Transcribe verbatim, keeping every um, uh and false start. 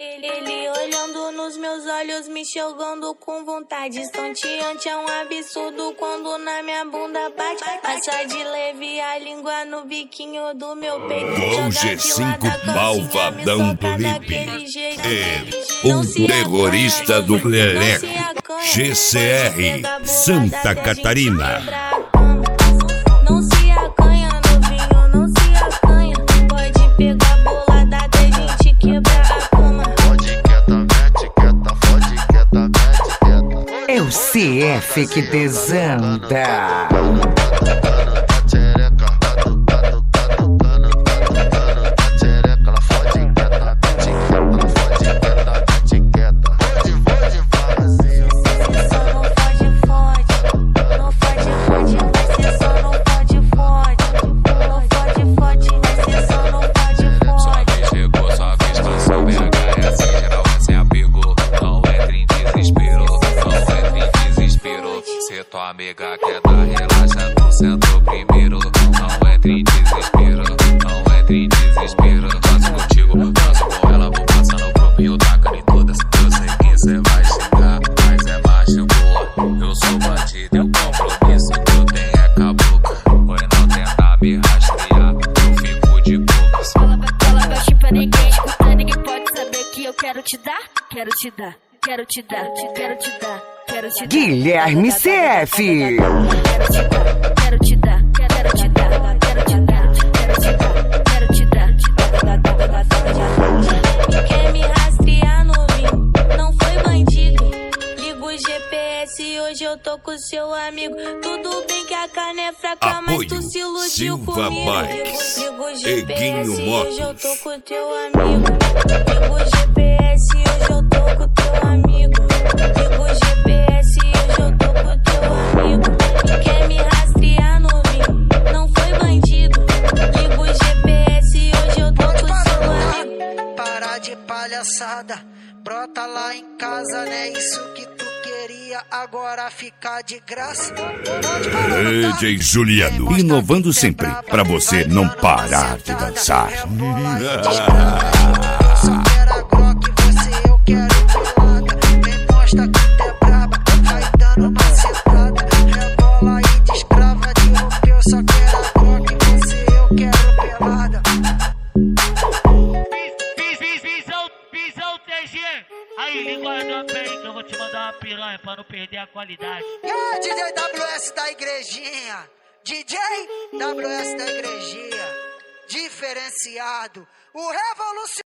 Ele, ele olhando nos meus olhos, me jogando com vontade. Estonteante é um absurdo quando na minha bunda bate. Passa de leve a língua no biquinho do meu peito. Com G cinco malvadão do Lipe, é um terrorista do Leleco. G C R Santa Catarina. Não se acanha, novinho, não se acanha. Pode pegar bolada até a gente quebrar a cama. Fode quieta, mete quieta, fode quieta, mete quieta. É o C F que desanda. Tua amiga quer dar relaxa, tu sentou primeiro. Não entre em desespero, não entre em desespero. Faço contigo, faço com ela, vou passando pro mil, tacando em todas. Eu sei que cê vai xingar, mas é macho boa. Eu sou bandido e o compromisso que eu tenho é cabocla. Foi não tentar me rastrear, eu fico de boca. Fala, fala baixinho pra ninguém escutar, ninguém pode saber que eu quero te dar, quero te dar, quero te dar, quero te dar. Guilherme C F. Quero te dar, quero te dar, quero te dar, quero te dar, quero te dar, quero te dar. Quer me rastrear, novinho? Não foi bandido. Liga o G P S, hoje eu tô com seu amigo. Tudo bem que a carne é fraca, mas tu se iludiu Silva comigo. Bikes, Liga o G P S, Eguinho hoje eu Motos. tô com teu amigo. Liga o G P S, hoje eu tô com teu amigo. Liga o G P S, hoje eu tô com teu amigo. Quer me rastrear, novinho? Não foi bandido. Liga o G P S, hoje eu tô com seu amigo. Para de palhaçada, brota lá em casa, né? Isso que tu queria, agora ficar de graça. Pode parar, D J Juliano, inovando sempre pra você não parar de dançar. Só quero a Glock, você eu quero pelada. Vem mostra que tu é braba, vai dando uma sentada. Rebola e descrava de roupa, eu só quero a Glock, você eu quero pelada. Visão, visão T G. Aí, linguada bem que eu vou te mandar uma piranha pra não perder a qualidade. E aí, D J W S da igrejinha, D J W S da igrejinha, diferenciado, o revolucionário.